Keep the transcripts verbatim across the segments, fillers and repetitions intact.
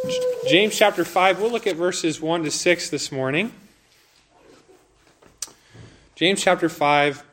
James chapter five, we'll look at verses one to six this morning. James chapter five,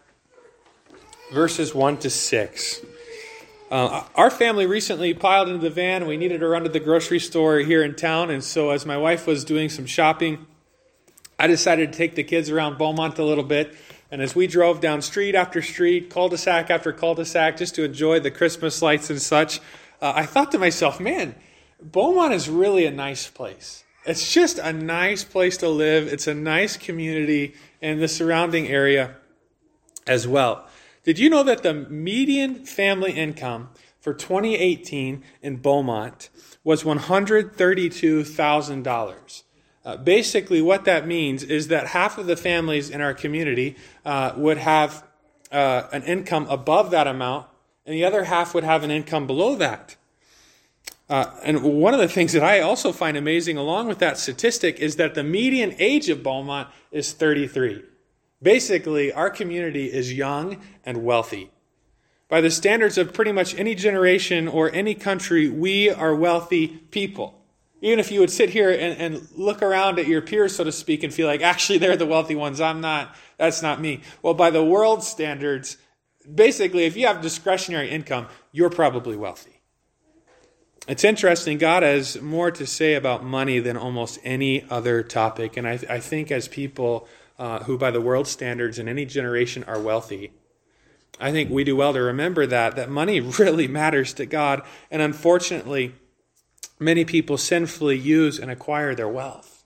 verses one to six. Uh, our family recently piled into the van. We needed to run to the grocery store here in town, and so as my wife was doing some shopping, I decided to take the kids around Beaumont a little bit. And as we drove down street after street, cul-de-sac after cul-de-sac, just to enjoy the Christmas lights and such, uh, I thought to myself, man, Beaumont is really a nice place. It's just a nice place to live. It's a nice community in the surrounding area as well. Did you know that the median family income for twenty eighteen in Beaumont was one hundred thirty-two thousand dollars? Uh, basically, what that means is that half of the families in our community uh, would have uh, an income above that amount, and the other half would have an income below that. Uh, and one of the things that I also find amazing along with that statistic is that the median age of Beaumont is thirty-three. Basically, our community is young and wealthy. By the standards of pretty much any generation or any country, we are wealthy people. Even if you would sit here and, and look around at your peers, so to speak, and feel like, actually, they're the wealthy ones. I'm not. That's not me. Well, by the world standards, basically, if you have discretionary income, you're probably wealthy. It's interesting. God has more to say about money than almost any other topic. And I, I think as people uh, who, by the world standards in any generation, are wealthy, I think we do well to remember that, that money really matters to God. And unfortunately, many people sinfully use and acquire their wealth.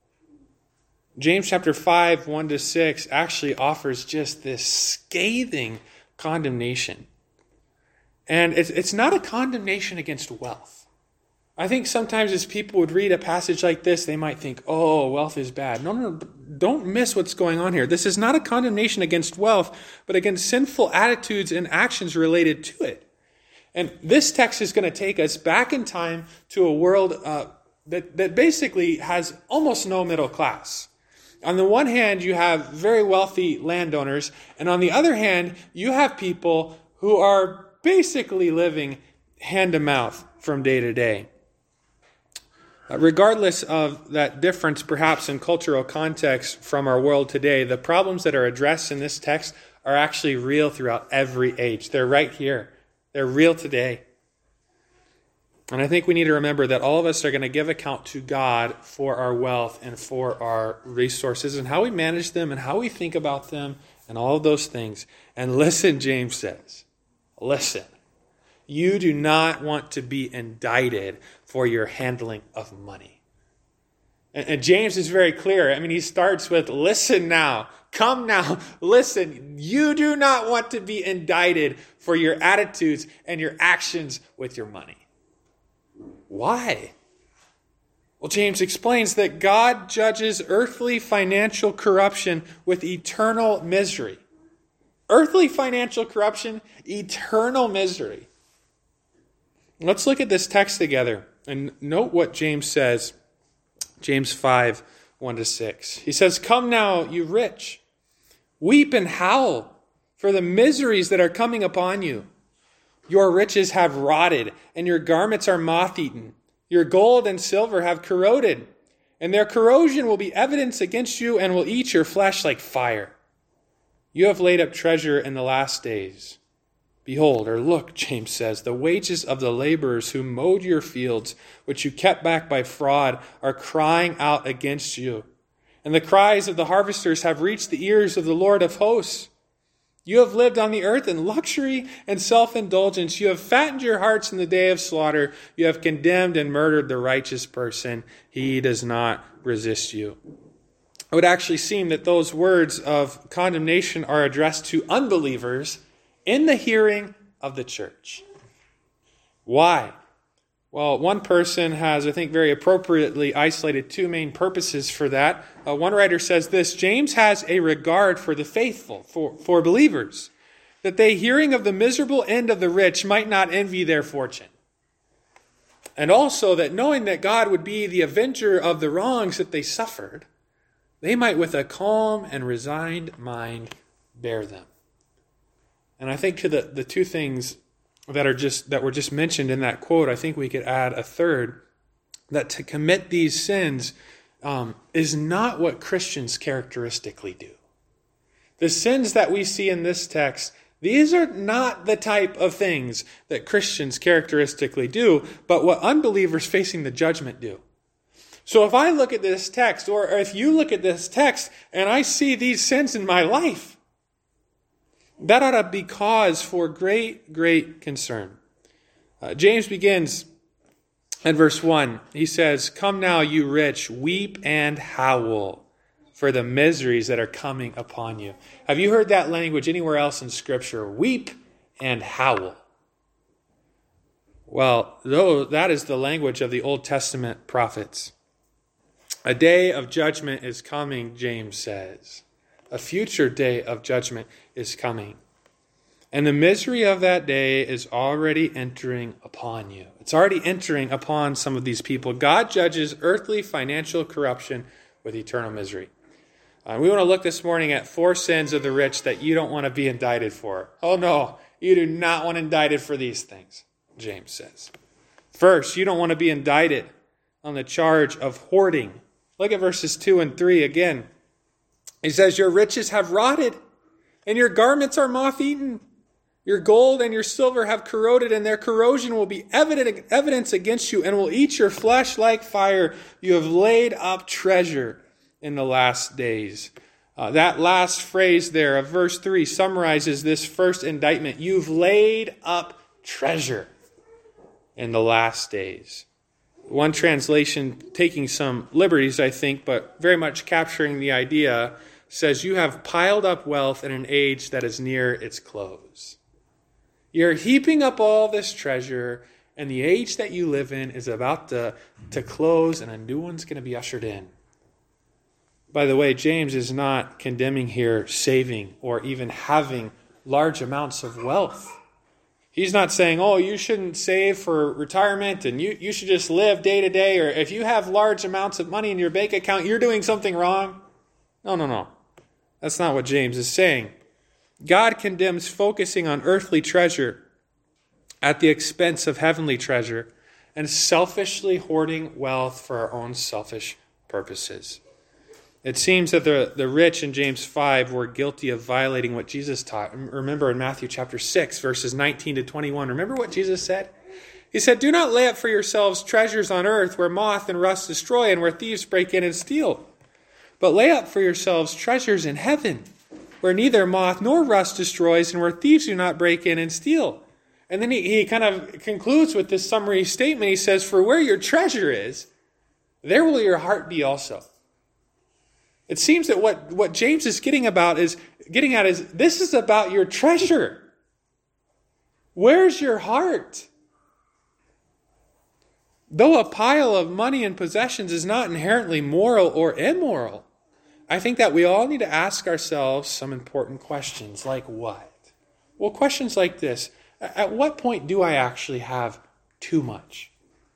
James chapter five, one to six actually offers just this scathing condemnation. And it's, it's not a condemnation against wealth. I think sometimes as people would read a passage like this, they might think, oh, wealth is bad. No, no, no, don't miss what's going on here. This is not a condemnation against wealth, but against sinful attitudes and actions related to it. And this text is going to take us back in time to a world uh, that, that basically has almost no middle class. On the one hand, you have very wealthy landowners, and on the other hand, you have people who are basically living hand to mouth from day to day. Uh, regardless of that difference, perhaps in cultural context from our world today, the problems that are addressed in this text are actually real throughout every age. They're right here. They're real today. And I think we need to remember that all of us are going to give account to God for our wealth and for our resources and how we manage them and how we think about them and all of those things. And listen, James says, listen, you do not want to be indicted for your handling of money. And, and James is very clear. I mean, he starts with, listen now, come now, listen. You do not want to be indicted for your attitudes and your actions with your money. Why? Well, James explains that God judges earthly financial corruption with eternal misery. Earthly financial corruption, eternal misery. Let's look at this text together and note what James says. James five, one to six. He says, come now, you rich, weep and howl for the miseries that are coming upon you. Your riches have rotted, and your garments are moth-eaten. Your gold and silver have corroded, and their corrosion will be evidence against you and will eat your flesh like fire. You have laid up treasure in the last days. Behold, or look, James says, the wages of the laborers who mowed your fields, which you kept back by fraud, are crying out against you. And the cries of the harvesters have reached the ears of the Lord of hosts. You have lived on the earth in luxury and self-indulgence. You have fattened your hearts in the day of slaughter. You have condemned and murdered the righteous person. He does not resist you. It would actually seem that those words of condemnation are addressed to unbelievers in the hearing of the church. Why? Well, one person has, I think, very appropriately isolated two main purposes for that. Uh, one writer says this, James has a regard for the faithful, for, for believers, that they, hearing of the miserable end of the rich, might not envy their fortune. And also that knowing that God would be the avenger of the wrongs that they suffered, they might with a calm and resigned mind bear them. And I think to the, the two things that are just that were just mentioned in that quote, I think we could add a third, that to commit these sins um, is not what Christians characteristically do. The sins that we see in this text, these are not the type of things that Christians characteristically do, but what unbelievers facing the judgment do. So if I look at this text, or if you look at this text, and I see these sins in my life, that ought to be cause for great, great concern. Uh, James begins in verse one. He says, "Come now, you rich, weep and howl for the miseries that are coming upon you." Have you heard that language anywhere else in Scripture? Weep and howl. Well, though that is the language of the Old Testament prophets. A day of judgment is coming, James says. A future day of judgment is coming. And the misery of that day is already entering upon you. It's already entering upon some of these people. God judges earthly financial corruption with eternal misery. Uh, we want to look this morning at four sins of the rich that you don't want to be indicted for. Oh no, you do not want indicted for these things, James says. First, you don't want to be indicted on the charge of hoarding. Look at verses two and three again. He says, "Your riches have rotted, and your garments are moth-eaten. Your gold and your silver have corroded, and their corrosion will be evident, evidence against you, and will eat your flesh like fire. You have laid up treasure in the last days." Uh, that last phrase there of verse three summarizes this first indictment. You've laid up treasure in the last days. One translation, taking some liberties, I think, but very much capturing the idea, says you have piled up wealth in an age that is near its close. You're heaping up all this treasure, and the age that you live in is about to, to close, and a new one's going to be ushered in. By the way, James is not condemning here saving or even having large amounts of wealth. He's not saying, oh, you shouldn't save for retirement and you, you should just live day to day, or if you have large amounts of money in your bank account, you're doing something wrong. No, no, no. That's not what James is saying. God condemns focusing on earthly treasure at the expense of heavenly treasure and selfishly hoarding wealth for our own selfish purposes. It seems that the, the rich in James five were guilty of violating what Jesus taught. Remember in Matthew chapter six, verses nineteen to twenty-one, remember what Jesus said? He said, "Do not lay up for yourselves treasures on earth where moth and rust destroy and where thieves break in and steal. But lay up for yourselves treasures in heaven where neither moth nor rust destroys and where thieves do not break in and steal." And then he, he kind of concludes with this summary statement. He says, "For where your treasure is, there will your heart be also." It seems that what, what James is getting about is getting at is this is about your treasure. Where's your heart? Though a pile of money and possessions is not inherently moral or immoral, I think that we all need to ask ourselves some important questions. Like what? Well, questions like this. At what point do I actually have too much?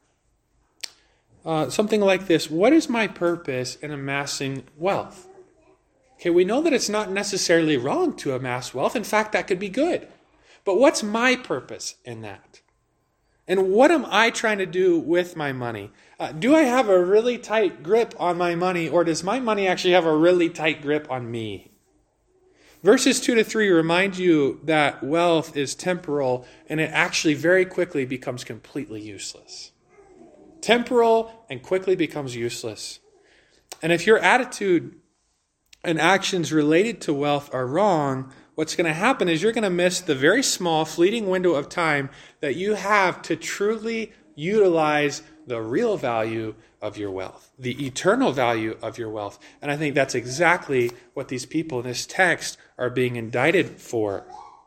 Uh, something like this. What is my purpose in amassing wealth? Okay, we know that it's not necessarily wrong to amass wealth. In fact, that could be good. But what's my purpose in that? And what am I trying to do with my money? Uh, do I have a really tight grip on my money, or does my money actually have a really tight grip on me? Verses two to three remind you that wealth is temporal, and it actually very quickly becomes completely useless. Temporal and quickly becomes useless. And if your attitude and actions related to wealth are wrong, what's going to happen is you're going to miss the very small, fleeting window of time that you have to truly utilize the real value of your wealth, the eternal value of your wealth. And I think that's exactly what these people in this text are being indicted for.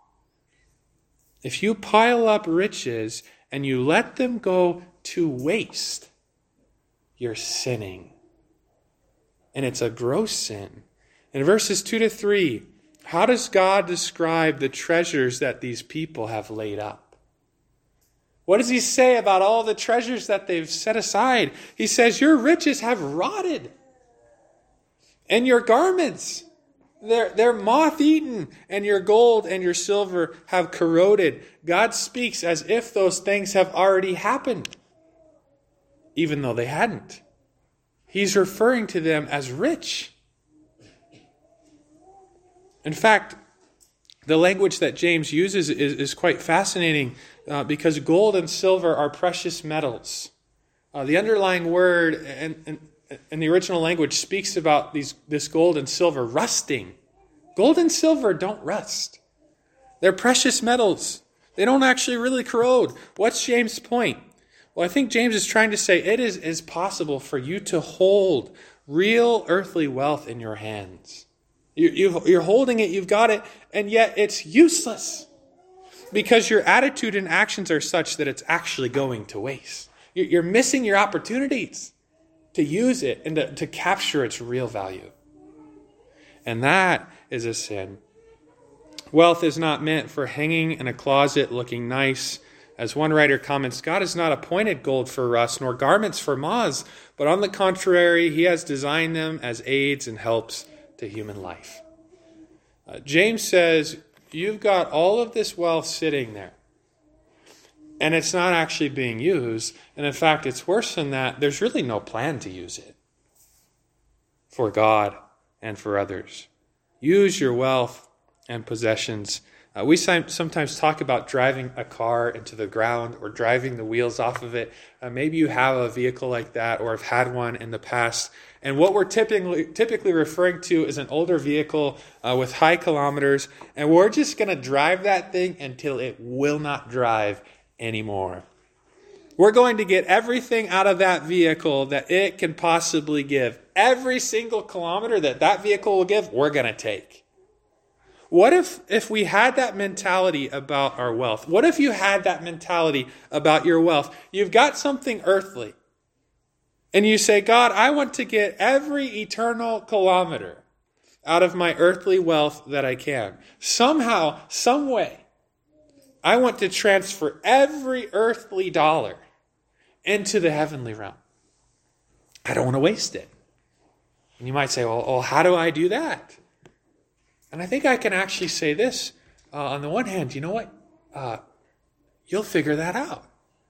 If you pile up riches and you let them go to waste, you're sinning. And it's a gross sin. In verses two to three, how does God describe the treasures that these people have laid up? What does he say about all the treasures that they've set aside? He says, your riches have rotted. And your garments, they're, they're moth-eaten. And your gold and your silver have corroded. God speaks as if those things have already happened. even though they hadn't. He's referring to them as rich. In fact, the language that James uses is, is quite fascinating uh, because gold and silver are precious metals. Uh, the underlying word in, in, in the original language speaks about these this gold and silver rusting. Gold and silver don't rust. They're precious metals. They don't actually really corrode. What's James' point? Well, I think James is trying to say it is, is possible for you to hold real earthly wealth in your hands. You, you've, you're holding it, you've got it, and yet it's useless because your attitude and actions are such that it's actually going to waste. You're, you're missing your opportunities to use it and to, to capture its real value. And that is a sin. Wealth is not meant for hanging in a closet looking nice. As one writer comments, God has not appointed gold for rust, nor garments for moths, but on the contrary, he has designed them as aids and helps to human life. Uh, James says, you've got all of this wealth sitting there, and it's not actually being used. And in fact, it's worse than that. There's really no plan to use it for God and for others. Use your wealth and possessions. Uh, we sometimes talk about driving a car into the ground or driving the wheels off of it. Uh, maybe you have a vehicle like that or have had one in the past. And what we're typically typically referring to is an older vehicle uh, with high kilometers. And we're just going to drive that thing until it will not drive anymore. We're going to get everything out of that vehicle that it can possibly give. Every single kilometer that that vehicle will give, we're going to take. What if, if we had that mentality about our wealth? What if you had that mentality about your wealth? You've got something earthly. And you say, God, I want to get every eternal kilometer out of my earthly wealth that I can. Somehow, some way, I want to transfer every earthly dollar into the heavenly realm. I don't want to waste it. And you might say, well, well how do I do that? And I think I can actually say this. Uh, on the one hand, you know what? Uh, you'll figure that out.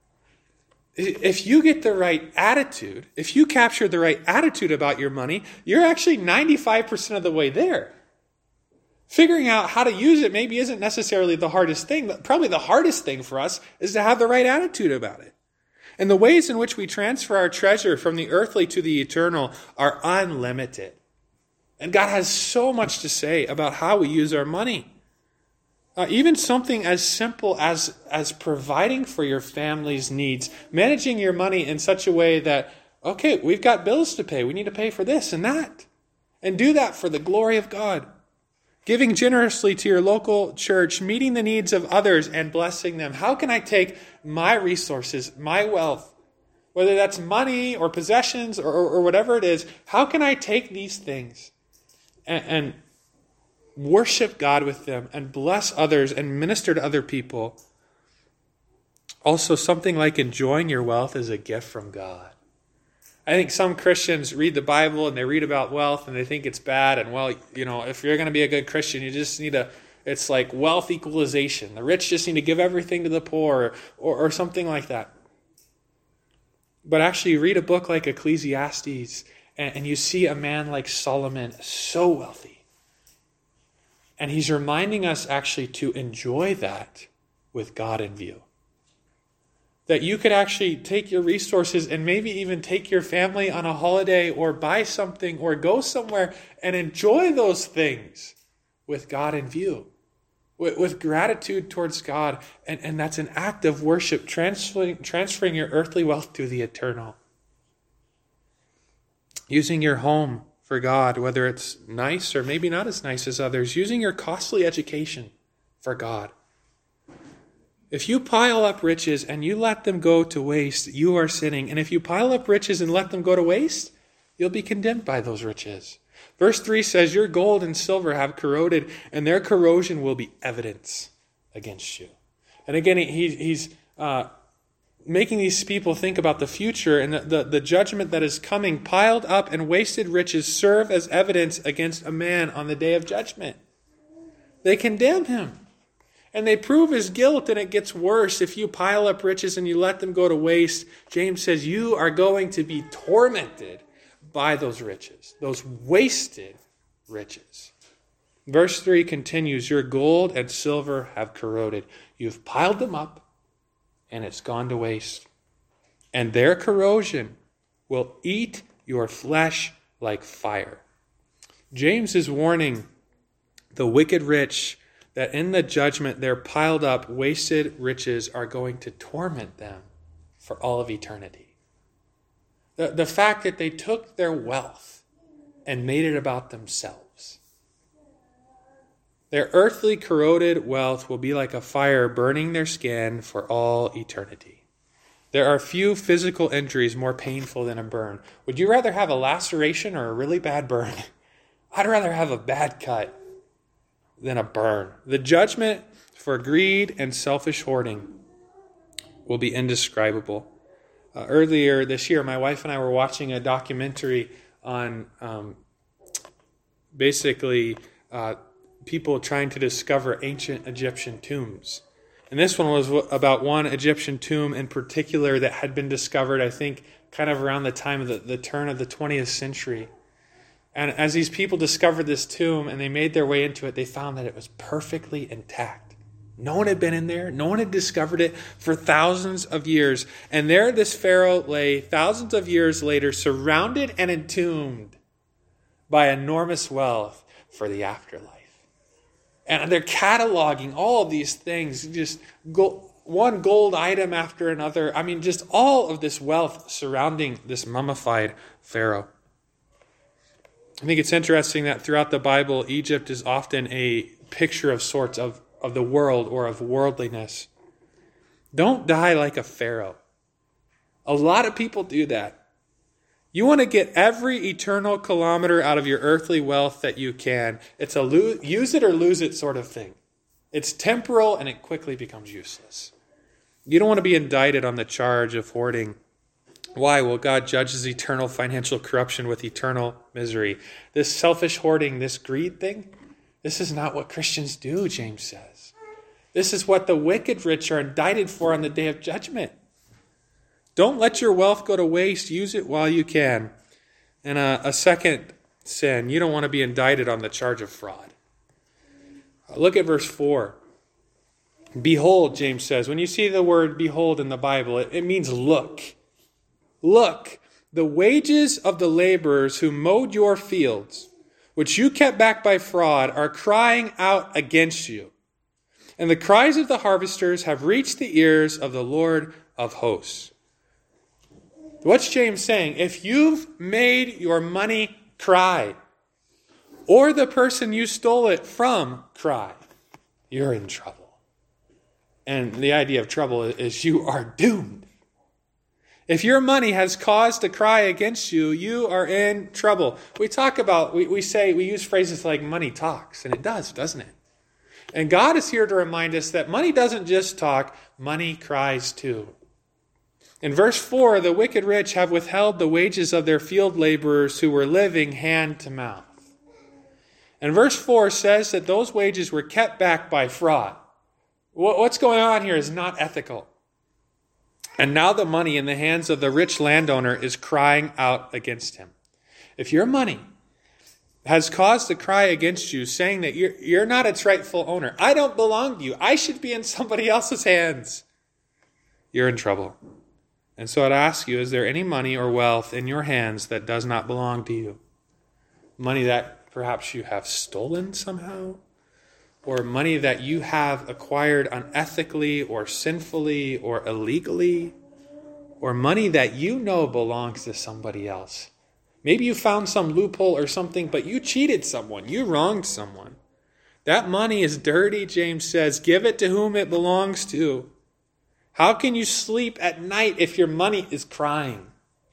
If you get the right attitude, if you capture the right attitude about your money, you're actually ninety-five percent of the way there. Figuring out how to use it maybe isn't necessarily the hardest thing, but probably the hardest thing for us is to have the right attitude about it. And the ways in which we transfer our treasure from the earthly to the eternal are unlimited. And God has so much to say about how we use our money. Uh, even something as simple as, as providing for your family's needs, managing your money in such a way that, okay, we've got bills to pay. We need to pay for this and that. And do that for the glory of God. Giving generously to your local church, meeting the needs of others and blessing them. How can I take my resources, my wealth, whether that's money or possessions or, or, or whatever it is, how can I take these things and, and worship God with them and bless others and minister to other people? Also, something like enjoying your wealth is a gift from God. I think some Christians read the Bible and they read about wealth and they think it's bad. And well, you know, if you're going to be a good Christian, you just need to, it's like wealth equalization. The rich just need to give everything to the poor or, or something like that. But actually read a book like Ecclesiastes and, and you see a man like Solomon so wealthy. And he's reminding us actually to enjoy that with God in view. That you could actually take your resources and maybe even take your family on a holiday or buy something or go somewhere and enjoy those things with God in view. With, with gratitude towards God. And, and that's an act of worship, transferring, transferring your earthly wealth to the eternal. Using your home for God, whether it's nice or maybe not as nice as others. Using your costly education for God. If you pile up riches and you let them go to waste, you are sinning. And if you pile up riches and let them go to waste, you'll be condemned by those riches. Verse three says, your gold and silver have corroded, and their corrosion will be evidence against you. And again, he, he's uh, making these people think about the future and the, the, the judgment that is coming. Piled up and wasted riches serve as evidence against a man on the day of judgment. They condemn him. And they prove his guilt, and it gets worse. If you pile up riches and you let them go to waste, James says you are going to be tormented by those riches, those wasted riches. Verse three continues, your gold and silver have corroded. You've piled them up, and it's gone to waste. And their corrosion will eat your flesh like fire. James is warning the wicked rich that in the judgment their piled up, wasted riches are going to torment them for all of eternity. The, the fact that they took their wealth and made it about themselves. Their earthly corroded wealth will be like a fire burning their skin for all eternity. There are few physical injuries more painful than a burn. Would you rather have a laceration or a really bad burn? I'd rather have a bad cut than a burn. The judgment for greed and selfish hoarding will be indescribable. Uh, earlier this year, my wife and I were watching a documentary on um, basically uh, people trying to discover ancient Egyptian tombs. And this one was about one Egyptian tomb in particular that had been discovered, I think, kind of around the time of the, the turn of the twentieth century. And as these people discovered this tomb and they made their way into it, they found that it was perfectly intact. No one had been in there. No one had discovered it for thousands of years. And there this pharaoh lay thousands of years later, surrounded and entombed by enormous wealth for the afterlife. And they're cataloging all of these things, just go, one gold item after another. I mean, just all of this wealth surrounding this mummified pharaoh. I think it's interesting that throughout the Bible, Egypt is often a picture of sorts of, of the world or of worldliness. Don't die like a pharaoh. A lot of people do that. You want to get every eternal kilometer out of your earthly wealth that you can. It's a lo- use it or lose it sort of thing. It's temporal and it quickly becomes useless. You don't want to be indicted on the charge of hoarding. Why? Well, God judges eternal financial corruption with eternal misery. This selfish hoarding, this greed thing, this is not what Christians do, James says. This is what the wicked rich are indicted for on the day of judgment. Don't let your wealth go to waste. Use it while you can. And a, a second sin, you don't want to be indicted on the charge of fraud. Look at verse four. Behold, James says. When you see the word behold in the Bible, it, it means look. Look, the wages of the laborers who mowed your fields, which you kept back by fraud, are crying out against you. And the cries of the harvesters have reached the ears of the Lord of hosts. What's James saying? If you've made your money cry, or the person you stole it from cry, you're in trouble. And the idea of trouble is you are doomed. If your money has caused a cry against you, you are in trouble. We talk about, we, we say, we use phrases like money talks, and it does, doesn't it? And God is here to remind us that money doesn't just talk, money cries too. In verse four, the wicked rich have withheld the wages of their field laborers who were living hand to mouth. And verse four says that those wages were kept back by fraud. What's going on here is not ethical. And now the money in the hands of the rich landowner is crying out against him. If your money has caused a cry against you, saying that you're, you're not its rightful owner, I don't belong to you, I should be in somebody else's hands, you're in trouble. And so I'd ask you, is there any money or wealth in your hands that does not belong to you? Money that perhaps you have stolen somehow? Or money that you have acquired unethically or sinfully or illegally? Or money that you know belongs to somebody else? Maybe you found some loophole or something, but you cheated someone. You wronged someone. That money is dirty, James says. Give it to whom it belongs to. How can you sleep at night if your money is crying?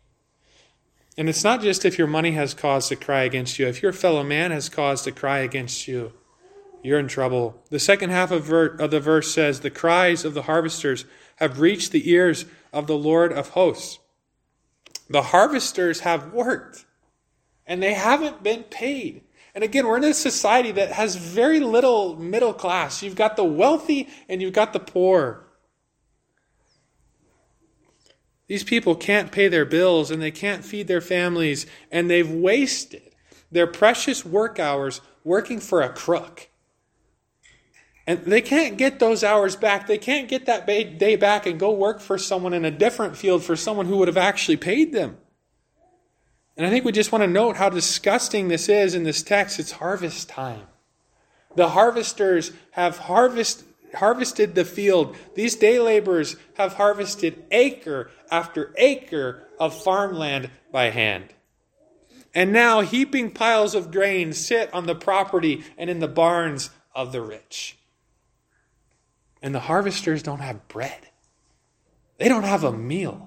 And it's not just if your money has caused a cry against you. If your fellow man has caused a cry against you, you're in trouble. The second half of, ver- of the verse says, the cries of the harvesters have reached the ears of the Lord of hosts. The harvesters have worked, and they haven't been paid. And again, we're in a society that has very little middle class. You've got the wealthy and you've got the poor. These people can't pay their bills and they can't feed their families, and they've wasted their precious work hours working for a crook. And they can't get those hours back. They can't get that day back and go work for someone in a different field, for someone who would have actually paid them. And I think we just want to note how disgusting this is in this text. It's harvest time. The harvesters have harvest, harvested the field. These day laborers have harvested acre after acre of farmland by hand. And now heaping piles of grain sit on the property and in the barns of the rich. And the harvesters don't have bread. They don't have a meal.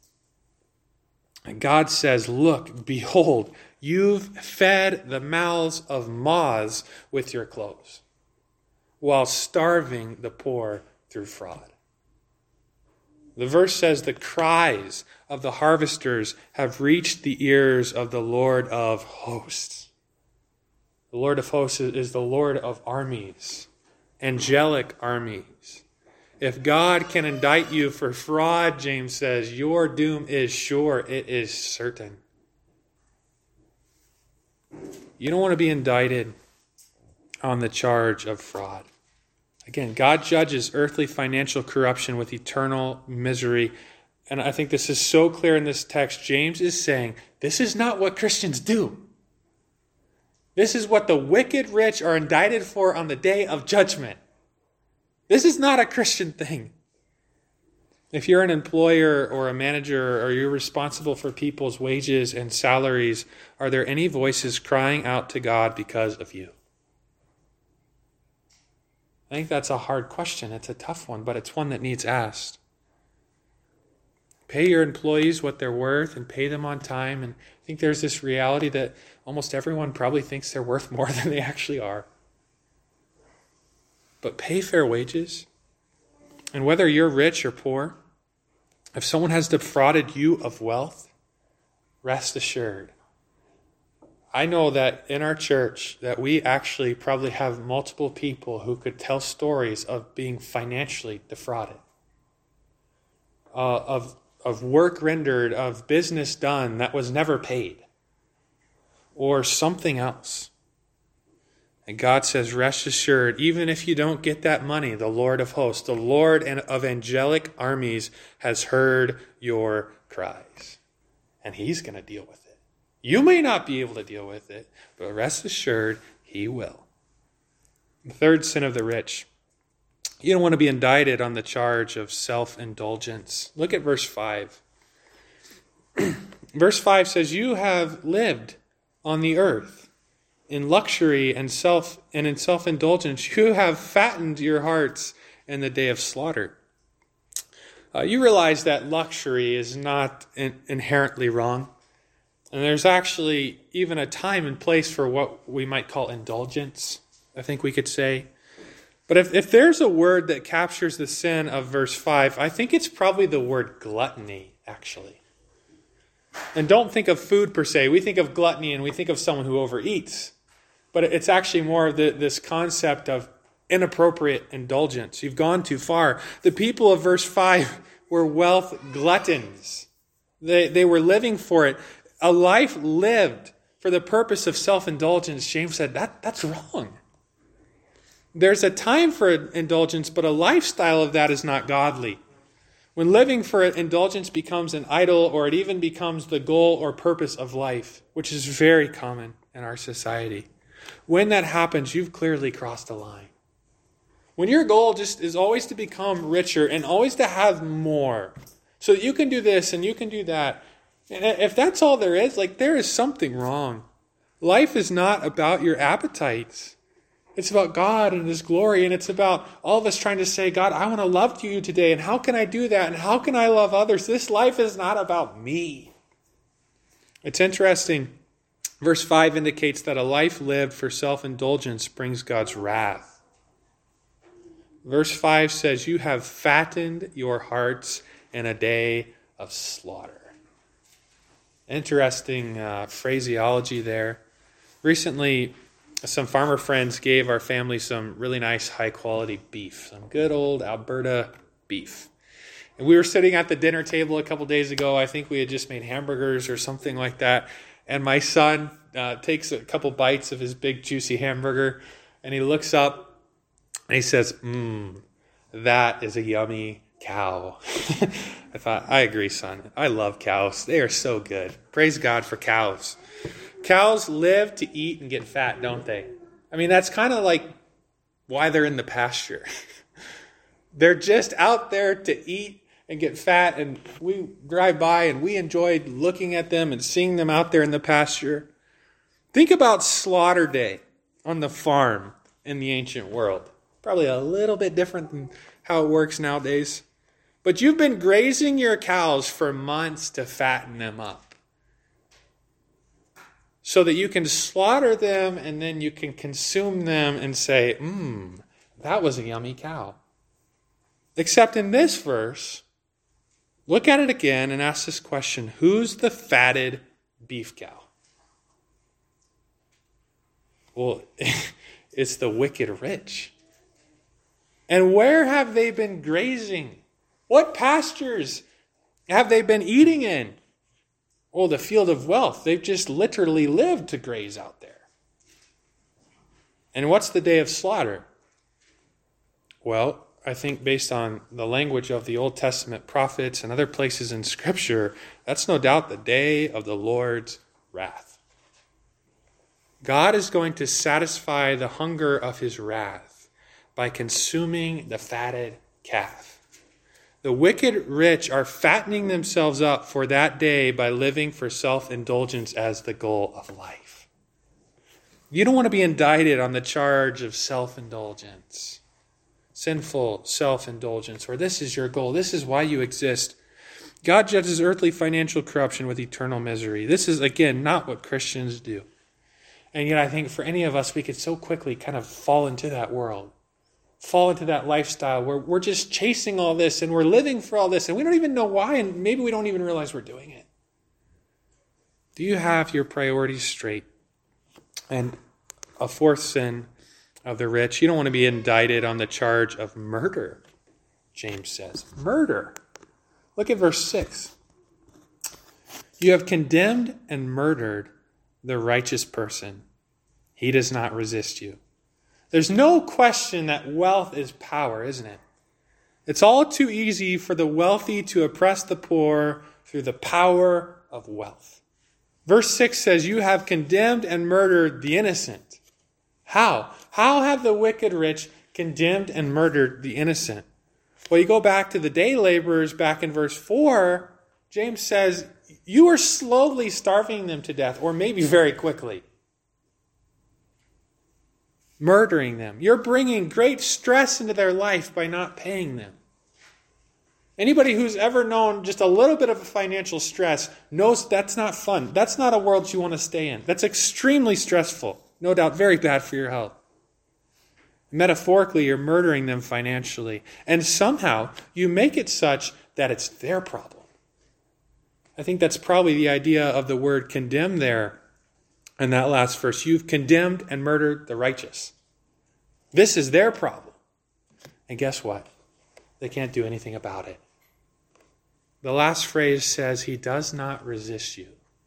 And God says, look, behold, you've fed the mouths of moths with your clothes, while starving the poor through fraud. The verse says the cries of the harvesters have reached the ears of the Lord of hosts. The Lord of hosts is the Lord of armies, angelic armies. If God can indict you for fraud, James says, your doom is sure. It is certain. You don't want to be indicted on the charge of fraud. Again, God judges earthly financial corruption with eternal misery. And I think this is so clear in this text. James is saying, this is not what Christians do. This is what the wicked rich are indicted for on the day of judgment. This is not a Christian thing. If you're an employer or a manager, or you're responsible for people's wages and salaries, are there any voices crying out to God because of you? I think that's a hard question. It's a tough one, but it's one that needs asked. Pay your employees what they're worth and pay them on time. And I think there's this reality that almost everyone probably thinks they're worth more than they actually are. But pay fair wages. And whether you're rich or poor, if someone has defrauded you of wealth, rest assured. I know that in our church that we actually probably have multiple people who could tell stories of being financially defrauded, uh, of, of work rendered, of business done that was never paid, or something else. And God says, rest assured, even if you don't get that money, the Lord of hosts, the Lord of angelic armies has heard your cries. And he's going to deal with it. You may not be able to deal with it, but rest assured, he will. The third sin of the rich. You don't want to be indicted on the charge of self-indulgence. Look at verse five. Verse five says, you have lived on the earth in luxury and self and in self-indulgence. You have fattened your hearts in the day of slaughter. Uh, you realize that luxury is not in- inherently wrong. And there's actually even a time and place for what we might call indulgence, I think we could say. But if, if there's a word that captures the sin of verse five, I think it's probably the word gluttony, actually. And don't think of food per se. We think of gluttony and we think of someone who overeats. But it's actually more of the, this concept of inappropriate indulgence. You've gone too far. The people of verse five were wealth gluttons. They, they were living for it. A life lived for the purpose of self-indulgence, James said, that, that's wrong. There's a time for indulgence, but a lifestyle of that is not godly. When living for indulgence becomes an idol, or it even becomes the goal or purpose of life, which is very common in our society, when that happens, you've clearly crossed a line. When your goal just is always to become richer and always to have more, so that you can do this and you can do that, and if that's all there is, like there is something wrong. Life is not about your appetites. It's about God and His glory, and it's about all of us trying to say, God, I want to love you today, and how can I do that, and how can I love others? This life is not about me. It's interesting. Verse five indicates that a life lived for self-indulgence brings God's wrath. Verse five says, you have fattened your hearts in a day of slaughter. Interesting uh, phraseology there. Recently, some farmer friends gave our family some really nice high-quality beef, some good old Alberta beef. And we were sitting at the dinner table a couple days ago. I think we had just made hamburgers or something like that. And my son uh, takes a couple bites of his big, juicy hamburger, and he looks up and he says, mmm, that is a yummy cow. I thought, I agree, son. I love cows. They are so good. Praise God for cows. Cows live to eat and get fat, don't they? I mean, that's kind of like why they're in the pasture. They're just out there to eat and get fat, and we drive by and we enjoyed looking at them and seeing them out there in the pasture. Think about slaughter day on the farm in the ancient world. Probably a little bit different than how it works nowadays. But you've been grazing your cows for months to fatten them up, so that you can slaughter them and then you can consume them and say, mmm, that was a yummy cow. Except in this verse, look at it again and ask this question: who's the fatted beef cow? Well, it's the wicked rich. And where have they been grazing? What pastures have they been eating in? Oh, the field of wealth. They've just literally lived to graze out there. And what's the day of slaughter? Well, I think based on the language of the Old Testament prophets and other places in Scripture, that's no doubt the day of the Lord's wrath. God is going to satisfy the hunger of his wrath by consuming the fatted calf. The wicked rich are fattening themselves up for that day by living for self-indulgence as the goal of life. You don't want to be indicted on the charge of self-indulgence, sinful self-indulgence, or this is your goal, this is why you exist. God judges earthly financial corruption with eternal misery. This is, again, not what Christians do. And yet I think for any of us, we could so quickly kind of fall into that world. Fall into that lifestyle where we're just chasing all this and we're living for all this and we don't even know why, and maybe we don't even realize we're doing it. Do you have your priorities straight? And a fourth sin of the rich, you don't want to be indicted on the charge of murder, James says. Murder. Look at verse six. You have condemned and murdered the righteous person. He does not resist you. There's no question that wealth is power, isn't it? It's all too easy for the wealthy to oppress the poor through the power of wealth. Verse six says, you have condemned and murdered the innocent. How? How have the wicked rich condemned and murdered the innocent? Well, you go back to the day laborers back in verse four, James says, you are slowly starving them to death, or maybe very quickly. Murdering them. You're bringing great stress into their life by not paying them. Anybody who's ever known just a little bit of a financial stress knows that's not fun. That's not a world you want to stay in. That's extremely stressful. No doubt very bad for your health. Metaphorically, you're murdering them financially. And somehow you make it such that it's their problem. I think that's probably the idea of the word condemn there. In that last verse, you've condemned and murdered the righteous. This is their problem. And guess what? They can't do anything about it. The last phrase says, he does not resist you.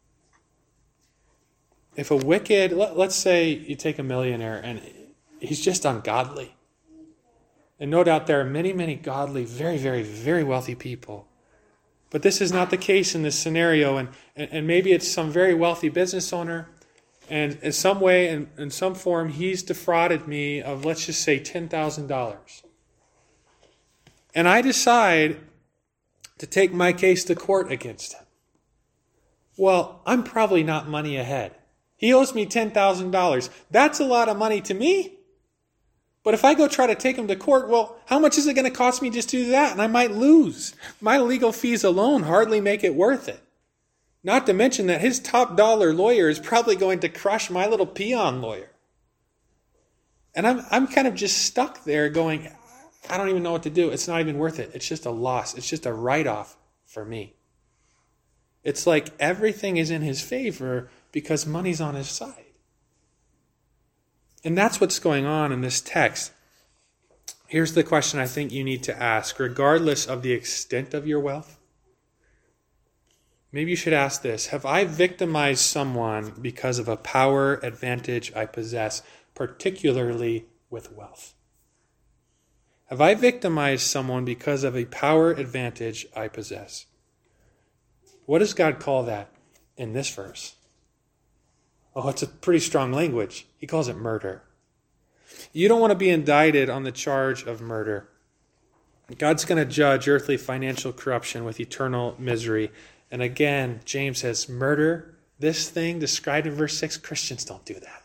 If a wicked, let's say you take a millionaire and he's just ungodly. And no doubt there are many, many godly, very, very, very wealthy people. But this is not the case in this scenario. And, and maybe it's some very wealthy business owner. And in some way, in, in some form, he's defrauded me of, let's just say, ten thousand dollars. And I decide to take my case to court against him. Well, I'm probably not money ahead. He owes me ten thousand dollars. That's a lot of money to me. But if I go try to take him to court, well, how much is it going to cost me just to do that? And I might lose. My legal fees alone hardly make it worth it. Not to mention that his top dollar lawyer is probably going to crush my little peon lawyer. And I'm I'm kind of just stuck there going, I don't even know what to do. It's not even worth it. It's just a loss. It's just a write-off for me. It's like everything is in his favor because money's on his side. And that's what's going on in this text. Here's the question I think you need to ask, regardless of the extent of your wealth. Maybe you should ask this: have I victimized someone because of a power advantage I possess, particularly with wealth? Have I victimized someone because of a power advantage I possess? What does God call that in this verse? Oh, it's a pretty strong language. He calls it murder. You don't want to be indicted on the charge of murder. God's going to judge earthly financial corruption with eternal misery. And again, James says, murder, this thing described in verse six, Christians don't do that.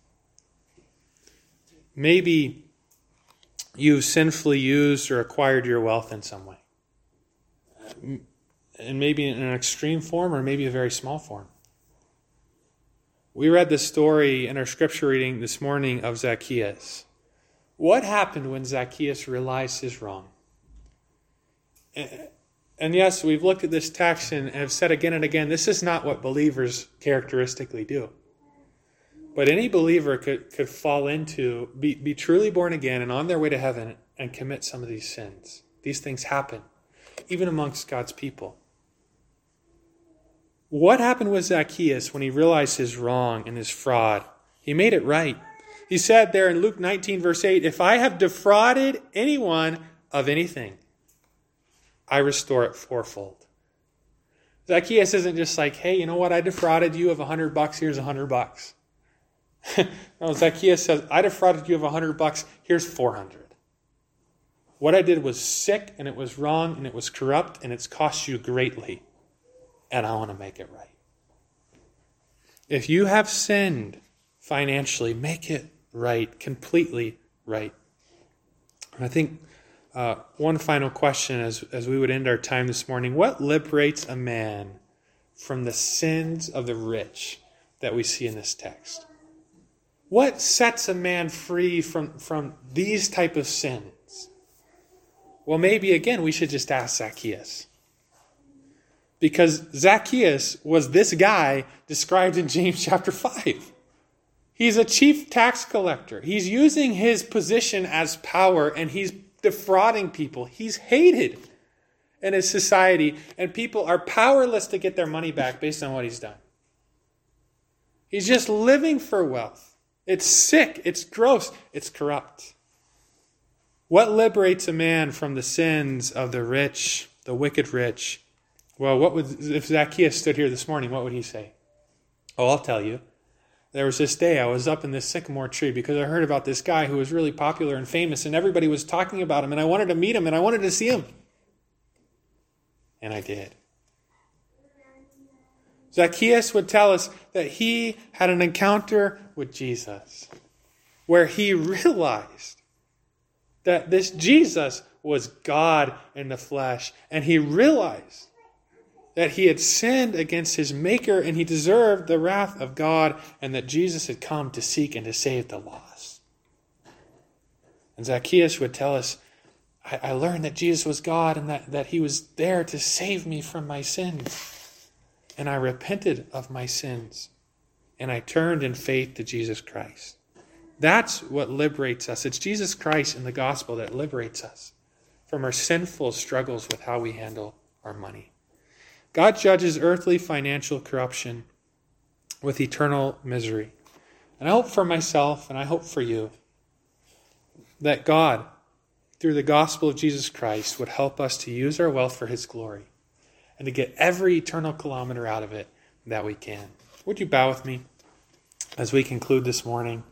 Maybe you've sinfully used or acquired your wealth in some way. And maybe in an extreme form or maybe a very small form. We read the story in our scripture reading this morning of Zacchaeus. What happened when Zacchaeus realized his wrong? And yes, we've looked at this text and have said again and again, this is not what believers characteristically do. But any believer could, could fall into, be, be truly born again and on their way to heaven and commit some of these sins. These things happen, even amongst God's people. What happened with Zacchaeus when he realized his wrong and his fraud? He made it right. He said there in Luke nineteen, verse eight, if I have defrauded anyone of anything, I restore it fourfold. Zacchaeus isn't just like, hey, you know what? I defrauded you of a hundred bucks. Here's a hundred bucks. No, Zacchaeus says, I defrauded you of a hundred bucks. Here's four hundred. What I did was sick and it was wrong and it was corrupt and it's cost you greatly. And I want to make it right. If you have sinned financially, make it right, completely right. And I think uh, one final question as, as we would end our time this morning: what liberates a man from the sins of the rich that we see in this text? What sets a man free from, from these type of sins? Well, maybe again we should just ask Zacchaeus. Because Zacchaeus was this guy described in James chapter five. He's a chief tax collector. He's using his position as power and he's defrauding people. He's hated in his society and people are powerless to get their money back based on what he's done. He's just living for wealth. It's sick. It's gross. It's corrupt. What liberates a man from the sins of the rich, the wicked rich? Well, what would, if Zacchaeus stood here this morning, what would he say? Oh, I'll tell you. There was this day I was up in this sycamore tree because I heard about this guy who was really popular and famous and everybody was talking about him and I wanted to meet him and I wanted to see him. And I did. Zacchaeus would tell us that he had an encounter with Jesus where he realized that this Jesus was God in the flesh and he realized that he had sinned against his Maker and he deserved the wrath of God and that Jesus had come to seek and to save the lost. And Zacchaeus would tell us, I, I learned that Jesus was God and that, that he was there to save me from my sins. And I repented of my sins and I turned in faith to Jesus Christ. That's what liberates us. It's Jesus Christ in the gospel that liberates us from our sinful struggles with how we handle our money. God judges earthly financial corruption with eternal misery. And I hope for myself, and I hope for you, that God, through the gospel of Jesus Christ, would help us to use our wealth for his glory and to get every eternal kilometer out of it that we can. Would you bow with me as we conclude this morning?